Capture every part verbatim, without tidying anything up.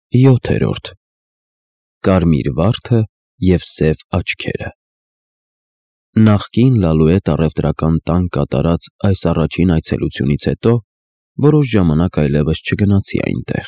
յոթերորդ Կարմիր վարդը և սև աչքերը։ Նախկին Լալուետ առևտրական տան կատարած այս առաջին այցելությունից հետո որոշ ժամանակ այլևս չգնացի այնտեղ։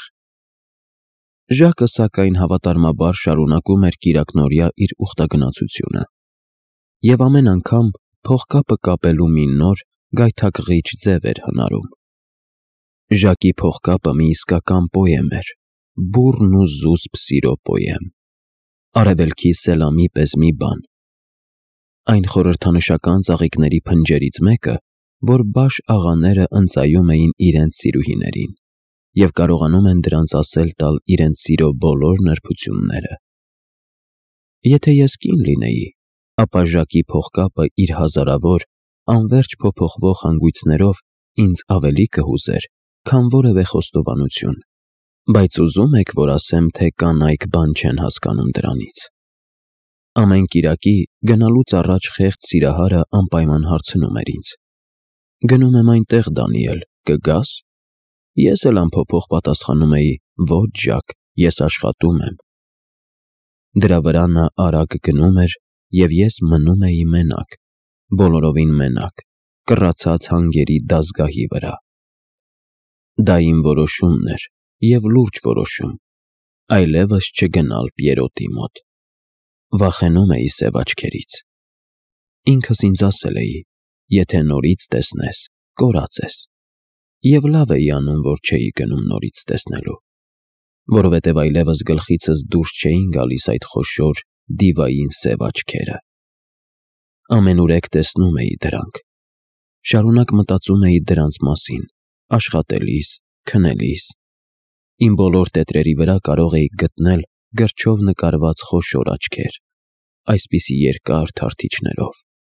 Ժակը սակայն հավատարմաբար շարունակում էր կիրակնօրյա իր ուխտագնացությունը և ամեն անգամ փողկապը կապելու մի նոր գայթակղիչ ձև էր հնարում։ Ժակի փողկապը մի իսկական պոեմ էր, բուռն ու զուսպ սիրո պոեմ, արևելքի սելամի պես մի բան, այն խորհրդանշական ծաղիկների փնջերից մեկը, որ բաշ աղաները ընծայում էին իրենց սիրուհիներին և կարողանում են դրանց ասել տալ իրենց սիրո բոլոր նրբությունները։ Եթե ես կին լինեի, ապա Ժակի փողկապը իր հազարավոր, անվերջ փոփոխվող հանգույցներով ինձ ավելի կհուզեր, քան որևէ խոստովանություն, բայց ուզում եք, որ ասեմ, թե կանայք բան չեն հասկանում դրանից։ Ամեն կիրակի գնալուց առաջ խեղճ Սիրահարը անպայման հարցնում էր ինձ. «Գնում եմ այնտեղ, Դանիել, կգա՞ս»։ Ես էլ անփոփոխ պատասխանում էի. «Ոչ, Ժակ, ես աշխատում եմ»։ Դրա վրա նա արագ գնում էր, և ես մնում էի մենակ, բոլորովին մենակ, կռացած հանգերի դազգահի վրա։ Դա իմ որոշումն էր և լուրջ որոշում՝ այլևս չգնալ Պիերոտի մոտ։ Վախենում էի սև աչքերից։ Ինքս ինձ ասել էի. եթե նորից տեսնես, կորած ես, և լավ էի անում, որ չէի գնում նորից տեսնելու, որովհետև այլևս գլխիցս դուրս չէին գալիս այդ խոշոր դիվային սև աչքերը։ Ամենուրեք տեսնում էի դրանք, շարունակ մտածում էի դրանց մասին, աշխատելիս, քնելիս, իմ բոլոր տետրերի վրա կարող էի գտնել գրչով նկարված խոշոր աչքեր, այսպիսի երկար թարթիչներով։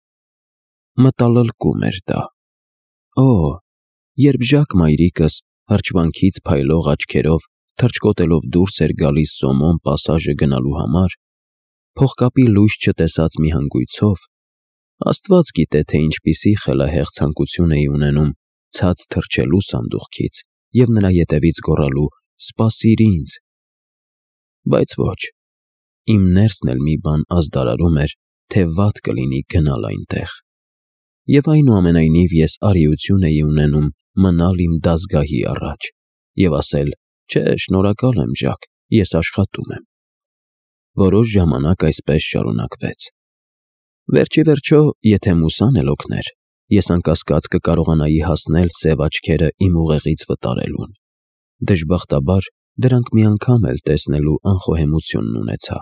Մտալլկում էր դա։ Օ՜, երբ Ժակ մայրիկս հրճվանքից փայլող աչքերով թռչկոտելով դուրս էր գալիս Սոմոն պասաժը գնալու համար, փողկապի լույս չտեսած մի հանգույցով, Աստված գիտե, թե ինչպիսի խելահեղ ցանկություն էի ունենում ցած թռչելու սանդուղքից և նրա ետևից գոռալու. «Սպասիր ինձ»։ Բայց ոչ, իմ ներսն էլ մի բան ազդարարում էր, թե վատ կլինի գնալ այնտեղ, և այնուամենայնիվ ես արիություն էի ունենում մնալ իմ դազգահի առաջ և ասել. «Չէ, շնորհակալ եմ, Ժակ, ես աշխատում եմ»։ Որոշ ժամանակ այսպես շարունակվեց։ Վերջիվերջո, եթե մուսան էլ օգներ, ես անկասկած կկարողանայի հասնել սև աչքերը իմ ուղեղից վտարելուն։ Դժբախտաբար, դրանք մի անգամ էլ տեսնելու անխոհեմությունն ունեցա։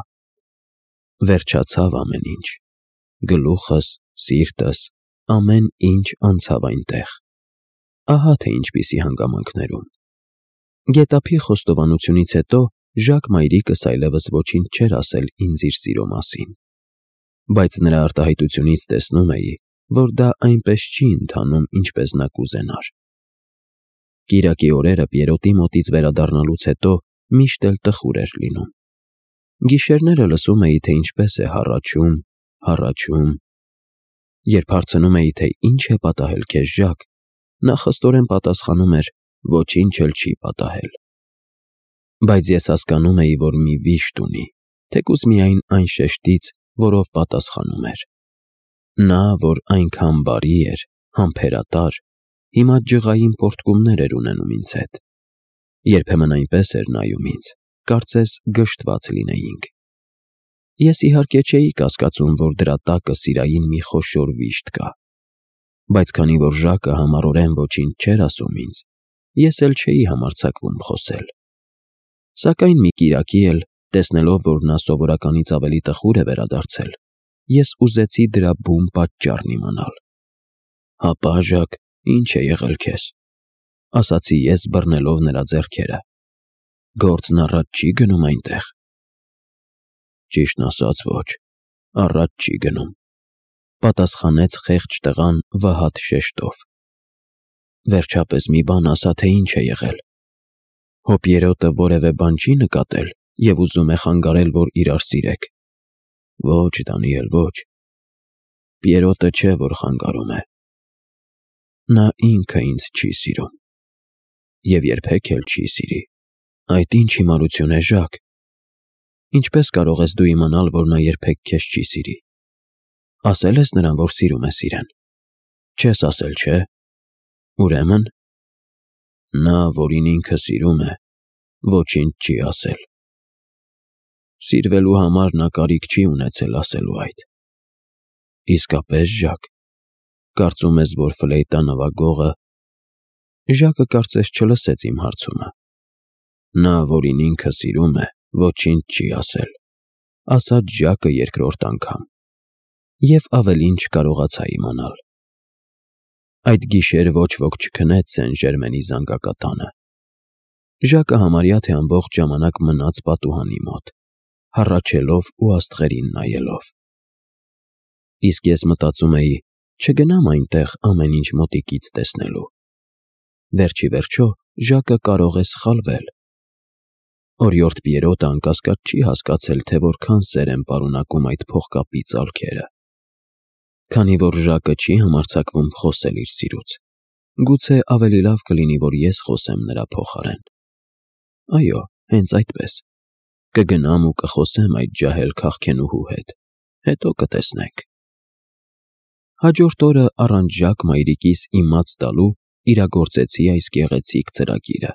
Վերջացավ ամեն ինչ։ Գլուխս, սիրտս, ամեն ինչ անցավ այնտեղ։ Ահա թե ինչպիսի հանգամանքներում։ Գետափի խոստովանությունից հետո Ժակ մայրիկս այլևս ոչինչ չէր ասել ինձ իր սիրո մասին, բայց նրա արտահայտությունից տեսնում էի, որ դա այնպես չի ընթանում, ինչպես նա կուզենար։ Կիրակի օրերը Պիերոտի մոտից վերադառնալուց հետո միշտ էլ տխուր էր լինում։ Գիշերները լսում էի, թե ինչպես է հառաչում, հառաչում։ Երբ հարցնում էի, թե ինչ է պատահել քեզ, Ժակ, նա խստորեն պատասխանում էր. «Ոչինչ էլ չի պատահել»։ Բայց ես հասկանում էի, որ մի վիշտ ունի, թեկուզ միայն այն շեշտից, որով պատասխանում էր։ Նա, որ այնքան բարի էր, համբերատար, հիմա ջղային պոռթկումներ էր ունենում ինձ հետ։ Երբեմն այնպես էր նայում ինձ, կարծես գժտված լինեինք։ Ես իհարկե չէի կասկածում, որ դրա տակը սիրային մի խոշոր վիշտ կա, բայց քանի որ Ժակը համառորեն ոչինչ չէր ասում ինձ, ես էլ չէի համարձակվում խոսել։ Սակայն մի կիրակի էլ, տեսնելով, որ նա սովորականից ավելի տխուր է վերադարձել, ես ուզեցի դրա բուն պատճառն իմանալ։ «Հապա, Ժակ, ինչ է եղել քեզ», ասացի ես, բռնելով նրա ձեռքերը։ «Գործն առաջ չի գնում այնտեղ»։ «Ճիշտն ասած, ոչ, առաջ չի գնում», պատասխանեց խեղճ տղան վհատ շեշտով։ «Վերջապես մի բան ասա, թե ինչ է եղել։ Հո Պիերոտը որևէ բան չի նկատել և ուզում է խանգարել, որ իրար սիրեք»։ «Ոչ, Դանիել, ոչ, Պիերոտը չէ, որ խանգարում է։ Նա ինքը ինձ չի սիրում և երբեք էլ չի սիրի, Այդ ինչ հիմարություն է, Ժակ։ Ինչպես կարող ես դու իմանալ, որ նա երբեք քեզ չի սիրի։ Ասել ես նրան, որ սիրում ես իրեն։ Չես ասել, չէ՞։ Ուրեմն նա, որին ինքը սիրում է, ոչինչ չի ասել։ Սիրվելու համար նա կարիք չի ունեցել ասելու այդ։ Իսկապես, Ժակ, կարծում ես, որ ֆլեյտա նվագողը… Ժակը կարծես չլսեց իմ հարցումը։ Նա, որին ինքը սիրում է, ոչինչ չի ասել, ասաց Ժակը երկրորդ անգամ, և ավելին չկարողացա իմանալ։ Այդ գիշեր ոչ ոք չքնեց Սեն Ժերմենի զանգակատանը։ Ժակը համարյա թե ամբողջ ժամանակ մնաց պատուհանի մոտ, հառաչելով ու աստղերին նայելով։ Իսկ ես մտածում էի, չգնամ այնտեղ ամեն ինչ մոտիկից տեսնելու։ Վերջ ի վերջո Ժակը կարող է սխալվել։ Օրիորդ Պիերոտը անկասկած չի հասկացել, թե որքան սեր են պարունակում այդ փողկապի ծալքերը։ Քանի որ Ժակը չի համարձակվում խոսել իր սիրուց, գուցե ավելի լավ կլինի, որ ես խոսեմ նրա փոխարեն։ Այո, հենց այդպես։ Կգնամ ու կխոսեմ այդ ջահել քաղքենուհու հետ, հետո կտեսնենք։ Հաջորդ օրը առանց Ժակ մայրիկիս իմաց տալու իրագործեցի այս գեղեցիկ ծրագիրը։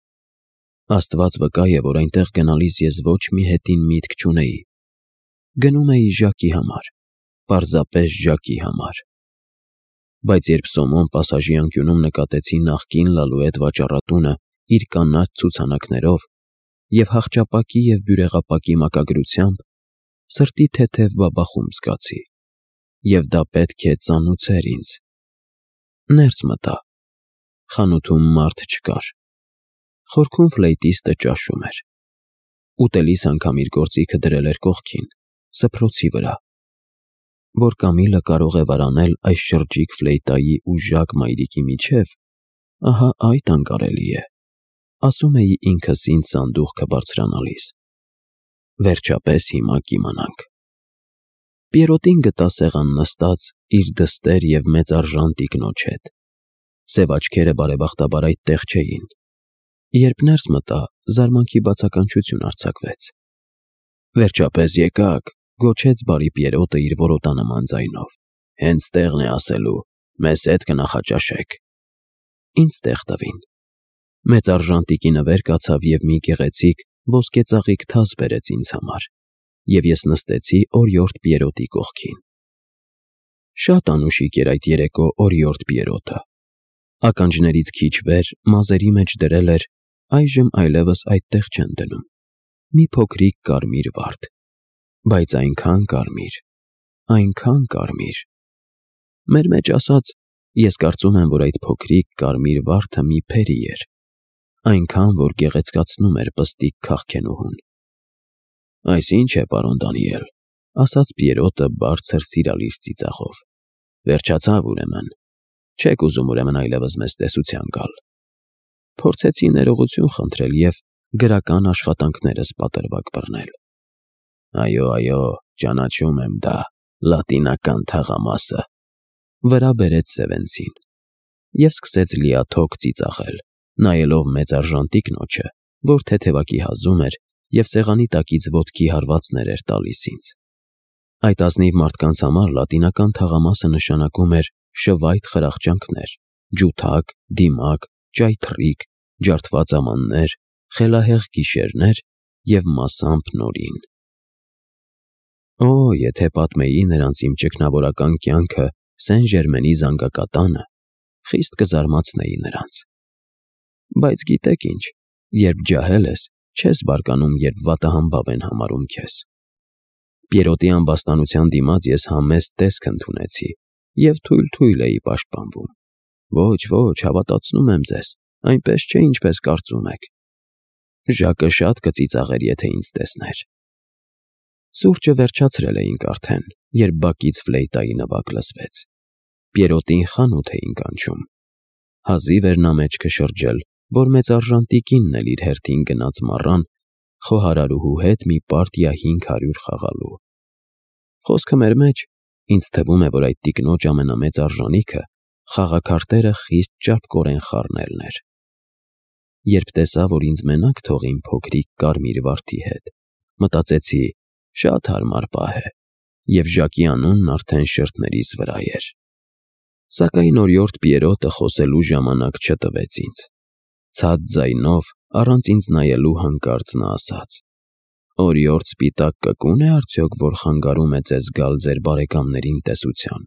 Աստված վկա է, որ այնտեղ գնալիս ես ոչ մի հետին միտք չունեի։ Գնում էի Ժակի համար, պարզապես Ժակի համար։ Բայց երբ Սոմոն պասաժի անկյունում նկատեցի նախկին Լալուետ վաճառատունը իր կանաչ ցուցանակներով և հախճապակի և բյուրեղապակի մակագրությամբ, սրտի թեթև բաբախում զգացի, և դա պետք է ծանուցեր ինձ։ Ներս մտա։ Խանութում մարդ չկար։ Խորքում ֆլեյտիստը ճաշում էր։ Ուտելիս անգամ իր գործիքը դրել էր կողքին, սփռոցի վրա։ Որ Կամիլը կարող է վարանել այս շրջիկ ֆլեյտայի ու Ժակ մայրիկի միջև, ահա այդ անկարելի է, ասում էի ինքս ինձ սանդուղքը բարձրանալիս։ Վերջապես հիմա կիմանանք։ Պիերոտին գտա սեղան նստած իր դստեր և մեծարժան տիկնոջ հետ։ Սև աչքերը բարեբախտաբար այդտեղ չէին։ Երբ ներս մտա, զարմանքի բացականչություն արձակվեց։ Վերջապես եկաք, գոչեց բարի Պիերոտը իր որոտանման ձայնով։ Հենց տեղն է ասելու, մեզ հետ կնախաճաշեք։ Ինձ տեղ տվին։ Մեծարժան տիկինը վեր կացավ և մի գեղեցիկ ոսկեծաղիկ թաս բերեց ինձ համար, և ես նստեցի օրիորդ Պիերոտի կողքին։ Շատ անուշիկ էր այդ երեկո օրիորդ Պիերոտը։ Ականջներից քիչ վեր մազերի մեջ դրել էր, այժմ այլևս այդտեղ չեն դնում, մի փոքրիկ կարմիր վարդ, բայց այնքան կարմիր, այնքան կարմիր։ Մեր մեջ ասած, ես կարծում եմ, որ այդ փոքրիկ կարմիր վարդը մի փերի էր, այնքան, որ գեղեցկացնում էր պստիկ քաղքենուհուն։ Այս ի՞նչ է, պարոն Դանիել, ասաց Պիերոտը բարձր սիրալիր ծիծաղով։ Վերջացավ ուրեմն։ Չեք ուզում ուրեմն այլևս մեզ տեսության գալ։ Փորձեցի ներողություն խնդրել և գրական աշխատանքներս պատրվակ բռնել։ Այո, այո, ճանաչում եմ դա, լատինական թաղամասը, վրա բերեց Սևենցին և սկսեց լիաթոք ծիծաղել, նայելով մեծարժան տիկնոջը, որ թեթևակի հազում էր և սեղանի տակից ոտքի հարվածներ էր տալիս ինձ։ Այդ ազնիվ մարդկանց համար լատինական թաղամասը նշանակում էր շվայտ խրախճանքներ, ջութակ, դիմակ, ճայթռիկ, ջարդված ամաններ, խելահեղ գիշերներ և մասամբ նորին։ Օ, եթե պատմեի նրանց իմ ճգնավորական կյանքը Սեն Ժերմենի զանգակատանը, խիստ կզարմացնեի նրանց։ Բայց գիտեք ինչ, երբ ջահել ես, չես բարկանում, երբ վատահամբավ են համարում քեզ։ Պիերոտի ամբաստանության դիմաց ես համեստ տեսք ընդունեցի և թույլ-թույլ էի պաշտպանվում։ Ոչ, ոչ, հավատացնում եմ ձեզ, այնպես չէ, ինչպես կարծում եք։ Ժակը շատ կծիծաղեր, եթե ինձ տեսներ։ Սուրճը վերջացրել էինք արդեն, երբ բակից ֆլեյտայի նվագ լսվեց։ Պիերոտին խանութ էին կանչում։ Հազիվ էր նա մեջքը շրջել, որ մեծարժան տիկինն էլ իր հերթին գնաց մառան խոհարարուհու հետ մի պարտիա հինգ հարյուր խաղալու։ Խոսքը մեր մեջ, ինձ թվում է, որ այդ տիկնոջ ամենամեծ արժանիքը խաղաքարտերը խիստ ճարպկորեն խառնելն էր։ Երբ տեսա, որ ինձ մենակ թողին փոքրիկ կարմիր վարդի հետ, մտածեցի, շատ հարմար պահ է, և Ժակի անունն արդեն շրթներիս վրա էր։ Սակայն օրիորդ Պիերոտը խոսելու ժամանակ չտվեց ինձ։ Ցած ձայնով, առանց ինձ նայելու հանկարծ նա ասաց. «Օրիորդ Սպիտակ կկո՞ւն է արդյոք, որ խանգարում է ձեզ գալ ձեր բարեկամներին տեսության»։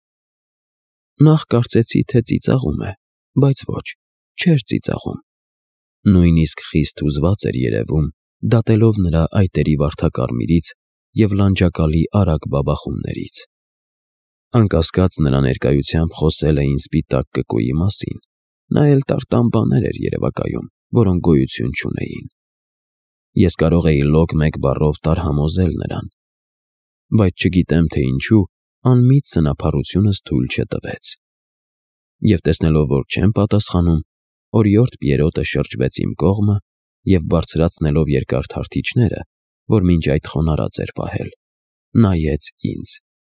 Նախ կարծեցի, թե ծիծաղում է, բայց ոչ, չէր ծիծաղում։ Նույնիսկ խիստ հուզված էր երևում, դատելով նրա այտերի վարդակարմիրից և լանջակալի արագ բաբախումներից։ Անկասկած նրա ներկայությամբ խոսել էին Սպիտակ կկոյի մասին, նա էլ տարտամ բաներ էր երևակայում, որոնք գոյություն չունեին։ Ես կարող էի լոկ մեկ բառով տարհամոզել նրան, բայց չգիտեմ, թե ինչու, անմիտ սնափառությունս թույլ չտվեց։ Եվ տեսնելով, որ չեմ պատասխանում, օրիորդ Պիերոտը շրջվեց իմ կողմը և բարձրացնելով երկար թարթիչները, որ մինչ այդ խոնարհած էր պահել, նայեց ինձ։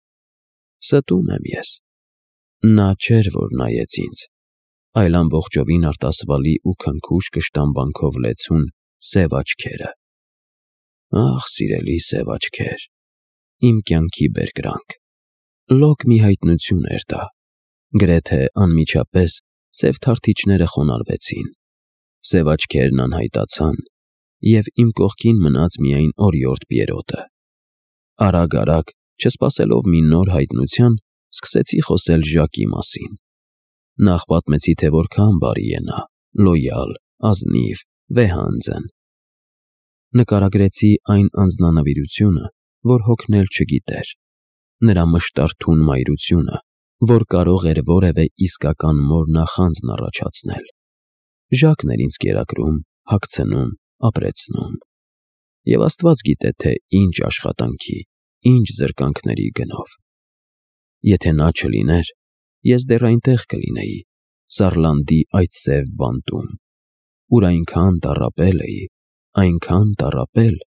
Ստում եմ ես։ Նա չէր, որ նայեց ինձ, այլ ամբողջովին արտասվալի ու քնքուշ կշտամբանքով լեցուն սև աչքերը։ Ախ, սիրելի սև աչքեր, իմ կյանքի բերկրանք։ Լոկ մի հայտնություն էր դա։ Գրեթե անմիջապես սև թարթիչները խոնարհվեցին, սև աչքերն անհայտացան, և իմ կողքին մնաց միայն օրիորդ Պիերոտը։ Արագ-արագ, չսպասելով մի նոր հայտնության, սկսեցի խոսել Ժակի մասին։ Նախ պատմեցի, թե որքան բարի է նա, լոյալ, ազնիվ, վեհանձն։ Նկարագրեցի այն անձնանվիրությունը, որ հոգնել չգիտեր, նրա մշտարթուն մայրությունը, որ կարող էր որևէ իսկական մոր նախանձն առաջացնել։ Ժակն էր ինձ կերակրում, հագցնում, ապրեցնում։ Եվ Աստված գիտե, թե ինչ աշխատանքի, ինչ զրկանքների գնով։ Եթե նա չլիներ, ես դեռ այնտեղ կլինեի, Սարլանդի այդ սև բանտում, ուր այնքան տառապել էի, այնքան տառապել,